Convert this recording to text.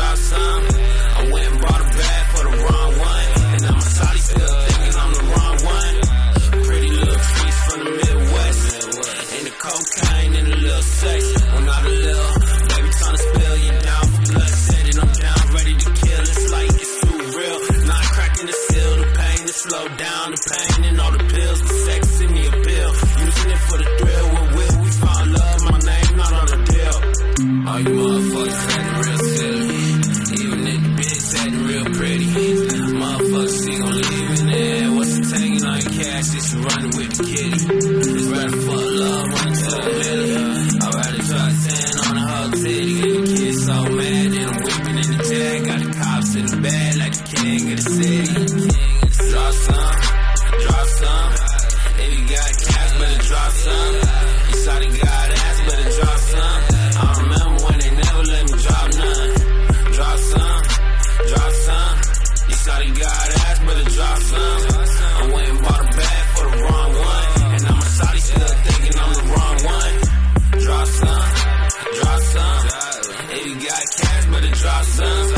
drop some. I went and bought a bag for the wrong one, and now my shawty still thinking I'm the wrong one. Pretty little treats from the Midwest, and the cocaine and the little sex. I'm not a little baby tryna spill you down for blood. Said it, I'm down, ready to kill. It's like it's too real. Not cracking the seal, the pain to slow down the pain, and all the pills, the sex in me a pill. Using it for the thrill. With will we found love? My name not on the deal. All you motherfuckers acting real silly, even if the bitch acting real pretty. Motherfuckers, she gon' leave in there. What's the taking on your cash? It's running with the kitty. It's rather for love, running to the middle. I'd rather try 10 on a whole titty. And the kids so mad that I'm whipping in the jag. Got the cops in the bag like the king of the city. Drop some, drop some. If you got cash, better drop some. You shawty got ass, better drop some. I remember when they never let me drop none. Drop some, drop some. You shawty got ass, better drop some. I went and bought a bag for the wrong one, and now my shawty still thinking I'm the wrong one. Drop some, drop some. If you got cash, better drop some.